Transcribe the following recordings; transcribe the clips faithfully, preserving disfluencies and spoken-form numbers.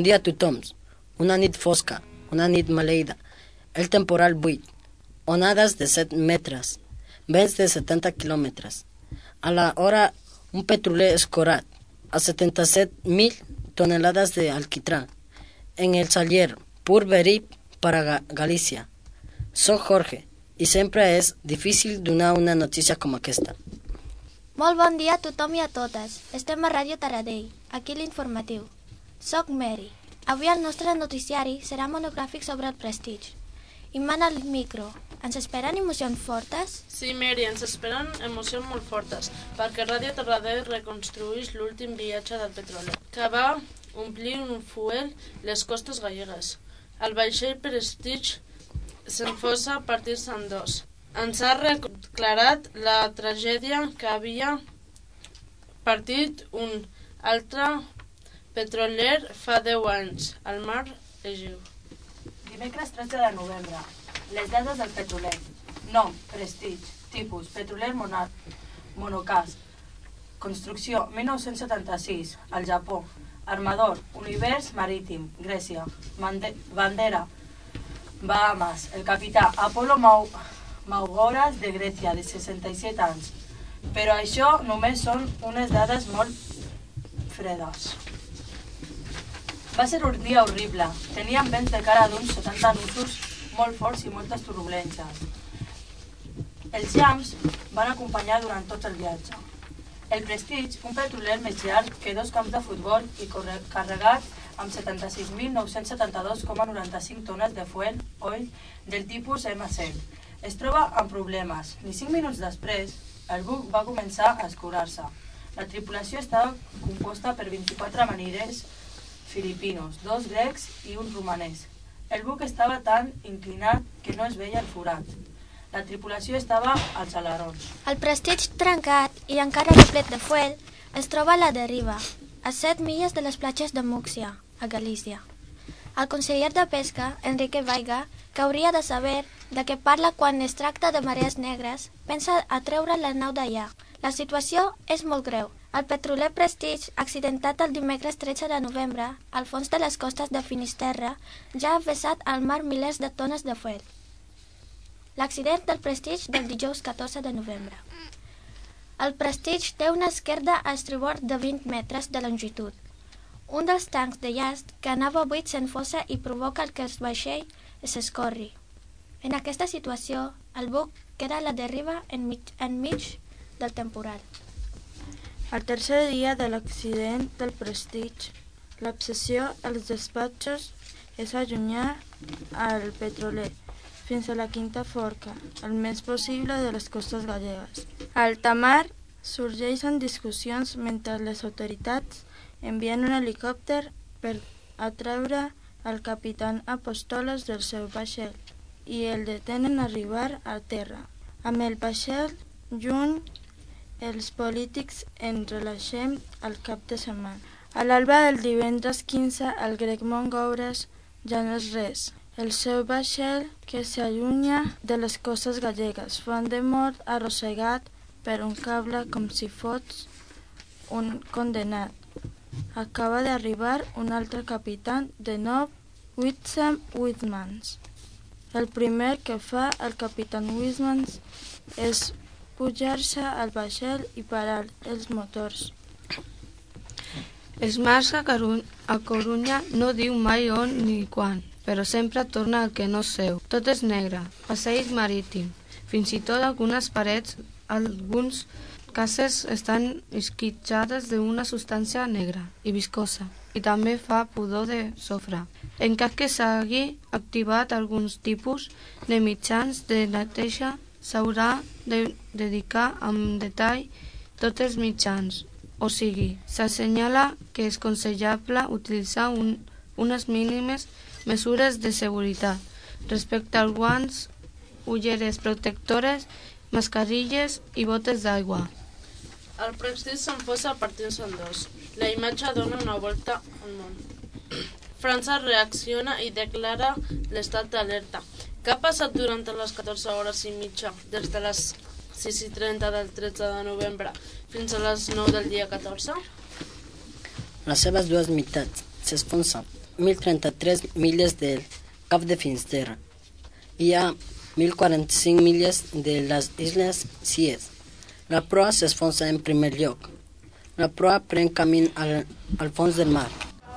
Bon dia a tothom. Una nit fosca, una nit maleïda. El temporal buit. Onades de set metres. Vents de setanta quilòmetres. A la hora, un petroler escorat. A setenta-set mil toneladas de alquitrán. En el taller, pur verí para Ga- Galícia. Soc Jorge, i sempre és difícil donar una notícia com aquesta. Molt bon dia a tothom i a totes. Estem a Ràdio Taradell, aquí l'informatiu. Soc Mary. Avui el nostre noticiari serà monogràfic sobre el Prestige. I mana el micro. Ens esperen emocions fortes? Sí, Mary, ens esperen emocions molt fortes, perquè Ràdio Taradell reconstrueix l'últim viatge del petroler, que va omplir un fuel les costes gallegues. El vaixell Prestige s'enfosa a partir-se en dos. Ens ha declarat la tragèdia que havia partit un altre petroler fa deu anys, al mar Egeu. Dimecres tretze de novembre. Les dades del petroler. Nom, Prestige. Tipus, petroler monar, monocast. Construcció, mil nou-cents setanta-sis, al Japó. Armador, Univers Marítim, Grècia. Mande bandera, Bahamas. El capità, Apolo Mau Maugoras, de Grècia, de seixanta-set anys. Però això només són unes dades molt fredes. Va ser un dia horrible. Teníem vents de cara d'uns setanta nusos molt forts i moltes turbulències. Els llamps van acompanyar durant tot el viatge. El Prestige, un petroler més llarg que dos camps de futbol i carregat amb setanta-sis mil nou-cents setanta-dos coma noranta-cinc tones de fuel oil del tipus ema cent. Es troba amb problemes. Ni cinc minuts després, el buc va començar a escurar-se. La tripulació estava composta per vint-i-quatre mariners filipinos, dos grecs i un romanès. El buc estava tan inclinat que no es veia el forat. La tripulació estava als alerons. El Prestige trencat i encara replet de fuel es troba a la deriva, a set milles de les platges de Múrcia, a Galícia. El conseller de Pesca, Enrique Veiga, que hauria de saber de què parla quan es tracta de marees negres, pensa a treure la nau d'allà. La situació és molt greu. El petroler Prestige, accidentat el dimecres tretze de novembre, al fons de les costes de Finisterre, ja ha vessat al mar milers de tones de fuel. L'accident del Prestige del dijous catorze de novembre. El Prestige té una esquerda a estribord de vint metres de longitud. Un dels tancs de llast que anava buit s'enfosa i provoca que el vaixell s'escorri. En aquesta situació, el buc queda a la deriva enmig, enmig del temporal. Al tercer dia de l'accident del Prestige, l'obsessió als despatxos és allunyar al petroler fins a la quinta forca, el més possible de les costes gallegues. A alta mar sorgeixen discussions mentre les autoritats envien un helicòpter per atreure el capità Apostolos del seu vaixell i el detenen a arribar a terra. Amb el vaixell lluny, els polítics en relaxem al cap de setmana. A l'alba del divendres quinze, el grec Mongouras ja no és res. El seu vaixell, que s'allunya de les costes gallegues, font de mort arrossegat per un cable com si fos un condemnat. Acaba d'arribar un altre capità, de nou, Witsam Whitmans. El primer que fa el capità Whitmans és pujar-se al vaixell i parar els motors. Els mars a, a Corunya no diu mai on ni quan, però sempre torna al que no seu. Tot és negre, passeig marítim. Fins i tot algunes parets, alguns cases estan esquitxades d'una substància negra i viscosa, i també fa pudor de sofre. En cas que s'hagi activat alguns tipus de mitjans de neteja, s'haurà de dedicar amb detall tots els mitjans, o sigui, s'assenyala que és aconsellable utilitzar un, unes mínimes mesures de seguretat respecte als guants, ulleres protectores, mascarilles i botes d'aigua. El Prestige s'enfosa a partir-se en dos. La imatge dona una volta al món. França reacciona i declara l'estat d'alerta. Què ha passat durant les catorze hores i mitja des de les sis i trenta del tretze de novembre fins a les nou del dia catorze? Les seves dues meitats s'esfonsen mil trenta-tres milles del Cap de Finisterre y a mil cuarenta y cinco milles de las Islas Cíes. La proa s'enfonsa en primer lloc. La proa pren camí al, al fons del mar.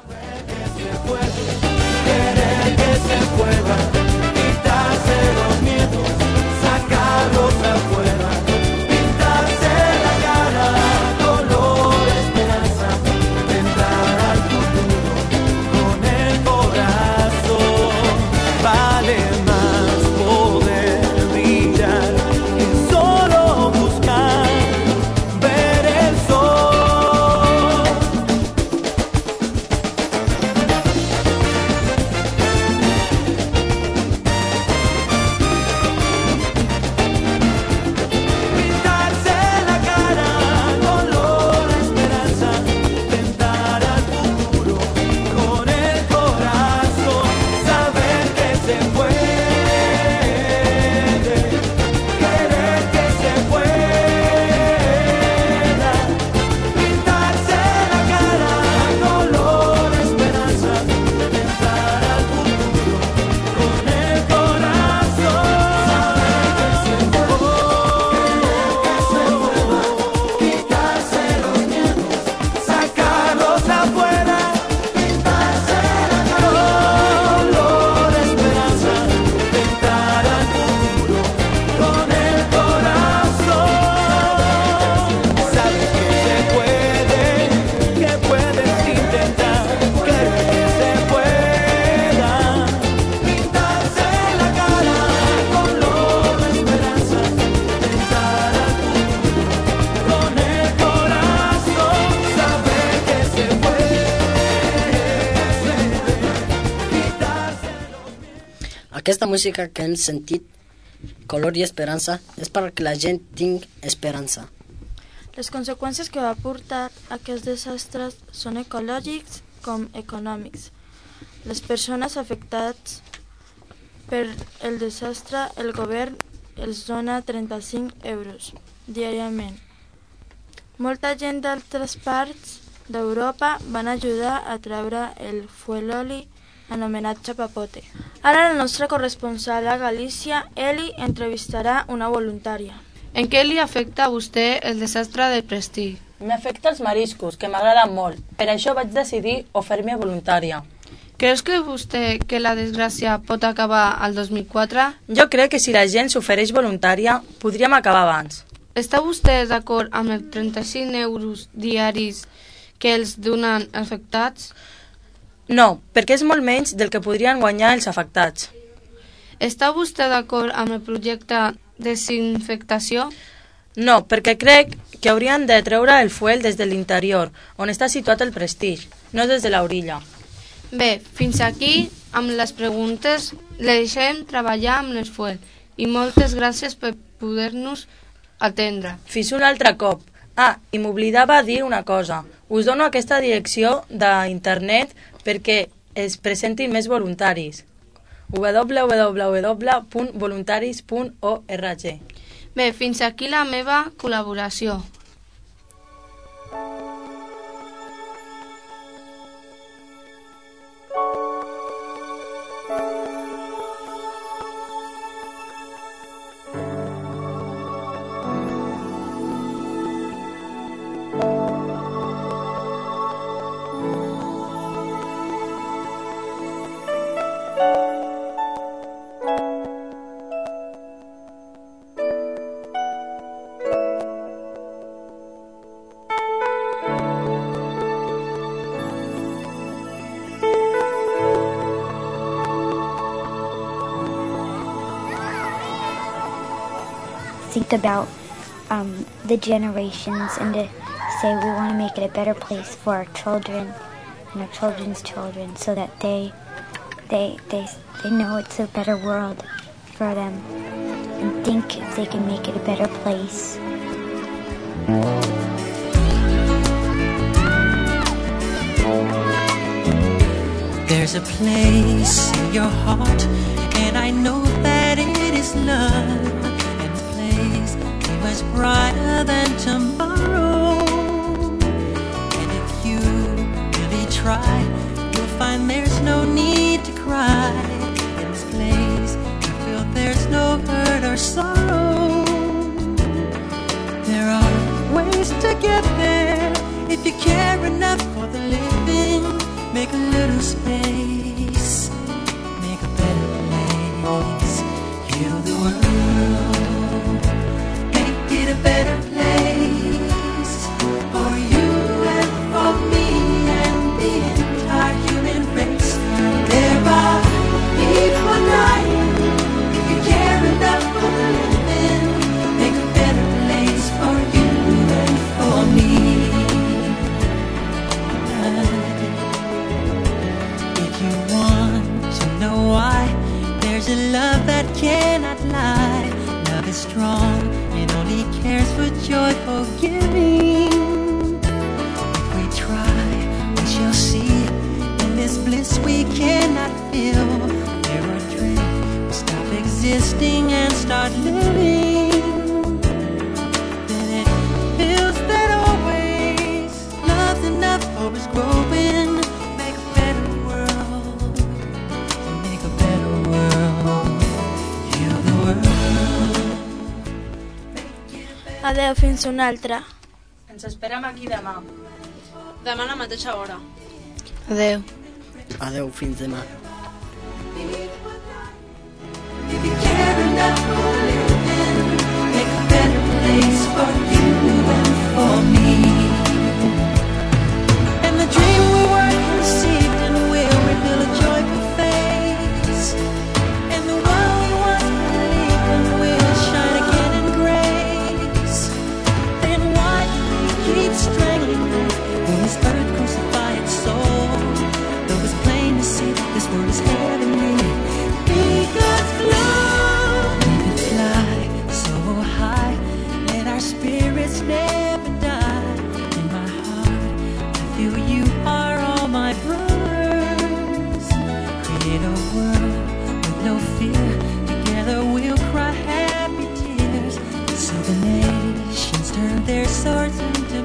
Aquesta música que hem sentit, Color i Esperança, és perquè la gent tingui esperança. Les conseqüències que va portar aquests desastres són ecològics com econòmics. Les persones afectades per el desastre, el govern els dona trenta-cinc euros diàriament. Molta gent d'altres parts d'Europa van ajudar a treure el fueloli anomenat chapapote. Ara el nostre corresponsal a Galícia, Eli, entrevistarà una voluntària. En què li afecta a vostè el desastre del Prestige? M'afecta els mariscos, que m'agraden molt. Per això vaig decidir oferir-me voluntària. Creus que vostè que la desgràcia pot acabar al dos mil quatre? Jo crec que si la gent s'ofereix voluntària, podríem acabar abans. Està vostè d'acord amb els trenta-cinc euros diaris que els donen afectats? No, perquè és molt menys del que podrien guanyar els afectats. Està vostè d'acord amb el projecte de desinfectació? No, perquè crec que haurien de treure el fuel des de l'interior, on està situat el Prestige, no des de l'orilla. Bé, fins aquí amb les preguntes. Le deixem treballar amb el fuel i moltes gràcies per poder-nos atendre. Fins un altre cop. Ah, i m'oblidava dir una cosa. Us dono aquesta direcció d'internet perquè es presentin més voluntaris. w w w punt voluntaris punt org. Bé, fins aquí la meva col·laboració. Think about um, the generations and to say we want to make it a better place for our children and our children's children so that they they they they know it's a better world for them and think if they can make it a better place. There's a place in your heart, and I know that it is love, and the place is much brighter than tomorrow. And if you really try, you'll find and there's no need to cry. In this place, I feel there's no hurt or sorrow. There are ways to get there if you care enough for the living. Make a little space, make a better place. Heal the world, make it a better place for you and for me and the entire human race. There are people dying. If you care enough for the living, make a better place for you and for me. If you want to know why, there's a love that cannot lie. Love is strong, it only cares for joyful giving. If we try, we shall see. In this bliss we cannot feel. There are dreams, we stop existing and start living. Then it feels that always love's enough, hope is growing. Make a better world, make a better world. Heal the world. Adeu, fins una altra. Ens esperem aquí demà. Demà a la mateixa hora. Adeu. Adeu, fins demà. If you care enough for living, make a better place for you and for me. And the dream we work conceived and will reveal a joyful face. And the one we once believed in will shine again in grace. Then why do we keep strangling them when this earth crucify its soul? Though it's plain to see this world is heavenly. Be God's love. We can fly so high, let our spirits never die. In my heart, I feel you are all my brothers. Create a world with no fear. Together we'll cry happy tears. So the nations turn their swords into